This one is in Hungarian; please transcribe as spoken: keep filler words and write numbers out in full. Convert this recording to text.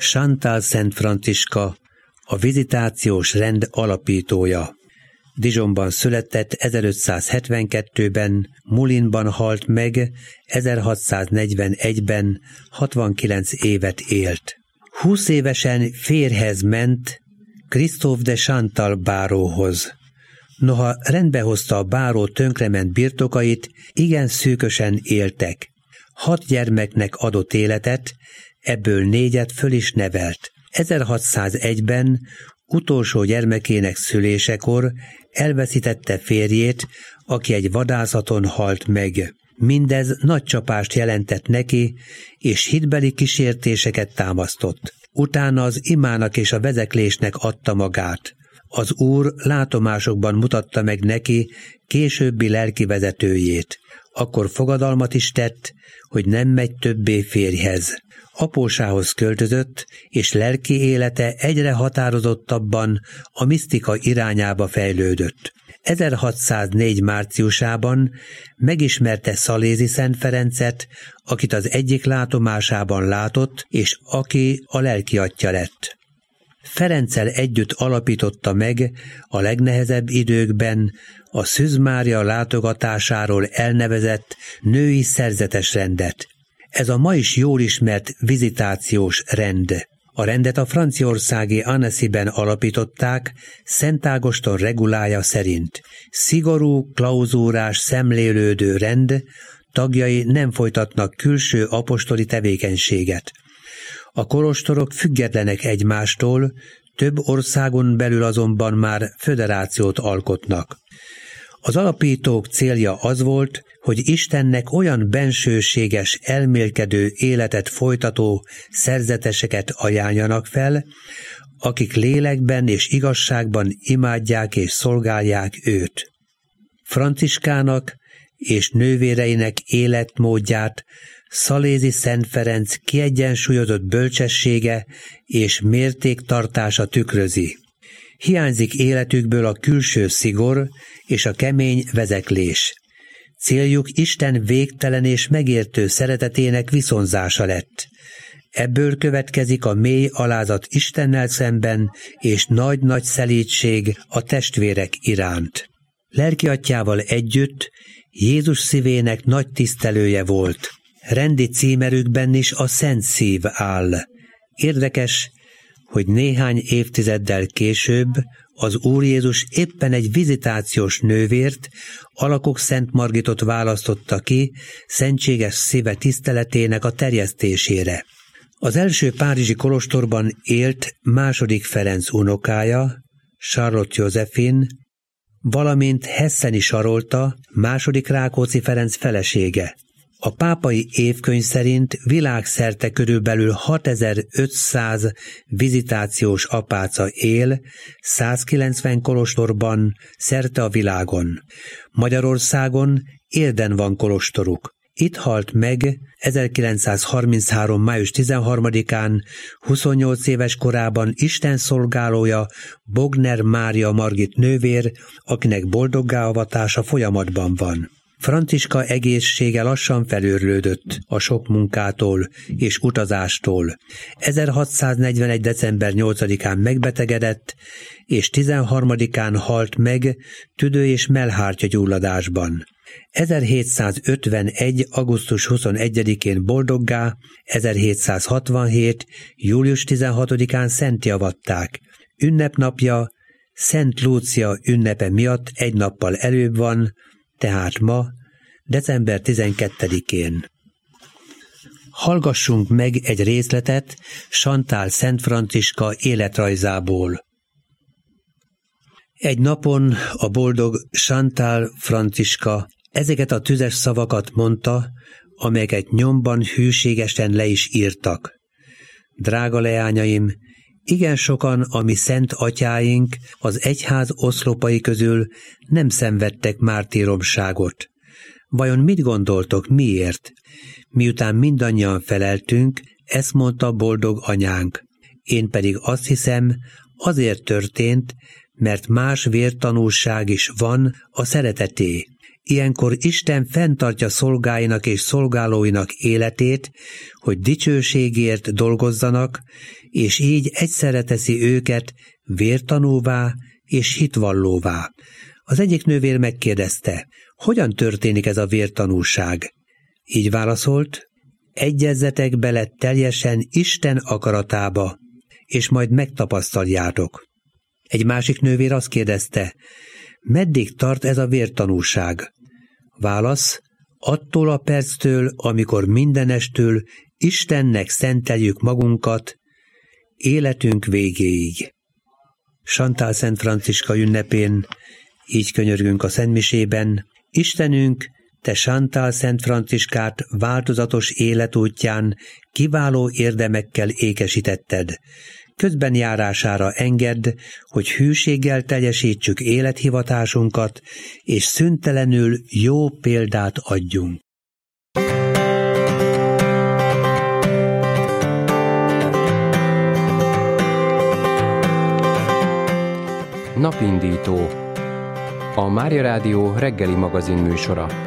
Chantal Szent Franciska, a vizitációs rend alapítója. Dijonban született ezerötszázhetvenkettőben, Moulinban halt meg ezerhatszáznegyvenegyben, hatvankilenc évet élt. Húsz évesen férjhez ment Christophe de Chantal báróhoz. Noha rendbe hozta a báró tönkrement birtokait, igen szűkösen éltek. Hat gyermeknek adott életet, ebből négyet föl is nevelt. ezerhatszázegyben utolsó gyermekének szülésekor elveszítette férjét, aki egy vadászaton halt meg. Mindez nagy csapást jelentett neki, és hitbeli kísértéseket támasztott. Utána az imának és a vezeklésnek adta magát. Az Úr látomásokban mutatta meg neki későbbi lelkivezetőjét. Akkor fogadalmat is tett, hogy nem megy többé férjhez. Apósához költözött, és lelki élete egyre határozottabban a misztika irányába fejlődött. ezerhatszáznégy márciusában megismerte Szalézi Szent Ferencet, akit az egyik látomásában látott, és aki a lelkiattya lett. Ferenccel együtt alapította meg a legnehezebb időkben a Szűz Mária látogatásáról elnevezett női szerzetes rendet. Ez a ma is jól ismert vizitációs rend. A rendet a franciaországi Annecy-ben alapították, Szent Ágoston regulája szerint. Szigorú, klauzúrás, szemlélődő rend, tagjai nem folytatnak külső apostoli tevékenységet. A kolostorok függetlenek egymástól, több országon belül azonban már föderációt alkotnak. Az alapítók célja az volt, hogy Istennek olyan bensőséges, elmélkedő életet folytató szerzeteseket ajánljanak fel, akik lélekben és igazságban imádják és szolgálják őt. Franciskának és nővéreinek életmódját Szalézi Szent Ferenc kiegyensúlyozott bölcsessége és mértéktartása tükrözi. Hiányzik életükből a külső szigor és a kemény vezeklés. Céljuk Isten végtelen és megértő szeretetének viszonzása lett. Ebből következik a mély alázat Istennel szemben és nagy-nagy szelídség a testvérek iránt. Lelkiatyjával együtt Jézus szívének nagy tisztelője volt. Rendi címerükben is a Szent Szív áll. Érdekes, hogy néhány évtizeddel később az Úr Jézus éppen egy vizitációs nővért, Alakok Szent Margitot választotta ki szentséges szíve tiszteletének a terjesztésére. Az első párizsi kolostorban élt második Ferenc unokája, Charlotte Joséphine, valamint Hesseni Sarolta, második Rákóczi Ferenc felesége. A pápai évkönyv szerint világszerte körülbelül hatezer-ötszáz vizitációs apáca él, százkilencven kolostorban szerte a világon. Magyarországon Érden van kolostoruk. Itt halt meg ezerkilencszázharminchárom. május tizenharmadikán huszonnyolc éves korában Isten szolgálója Bogner Mária Margit nővér, akinek boldoggá avatása folyamatban van. Franciska egészsége lassan felőrlődött a sok munkától és utazástól. ezerhatszáznegyvenegy. december nyolcadikán megbetegedett, és tizenharmadikán halt meg tüdő- és mellhártyagyulladásban. ezerhétszázötvenegy. augusztus huszonegyedikén boldoggá, ezerhétszázhatvanhét. július tizenhatodikán szentjavatták. Ünnepnapja Szent Lúcia ünnepe miatt egy nappal előbb van, tehát ma, december tizenkettedikén. Hallgassunk meg egy részletet Chantal Szent Franciska életrajzából. Egy napon a boldog Chantal Franciska ezeket a tüzes szavakat mondta, amelyeket nyomban hűségesen le is írtak. Drága leányaim, igen sokan a mi szent atyáink az egyház oszlopai közül nem szenvedtek mártíromságot. Vajon mit gondoltok, miért? Miután mindannyian feleltünk, ezt mondta boldog anyánk. Én pedig azt hiszem, azért történt, mert más vértanúság is van a szereteté. Ilyenkor Isten fenntartja szolgáinak és szolgálóinak életét, hogy dicsőségért dolgozzanak, és így egyszerre teszi őket vértanúvá és hitvallóvá. Az egyik nővér megkérdezte, hogyan történik ez a vértanúság? Így válaszolt, egyezzetek bele teljesen Isten akaratába, és majd megtapasztaljátok. Egy másik nővér azt kérdezte, meddig tart ez a vértanúság? Válasz, attól a perctől, amikor mindenestől Istennek szenteljük magunkat, életünk végéig. Chantal Szent Franciska ünnepén így könyörgünk a szentmisében, Istenünk, te Chantal Szent Franciskát változatos életútján kiváló érdemekkel ékesítetted. Közbenjárására engedd, hogy hűséggel teljesítsük élethivatásunkat, és szüntelenül jó példát adjunk. Napindító. A Mária Rádió reggeli magazin műsora.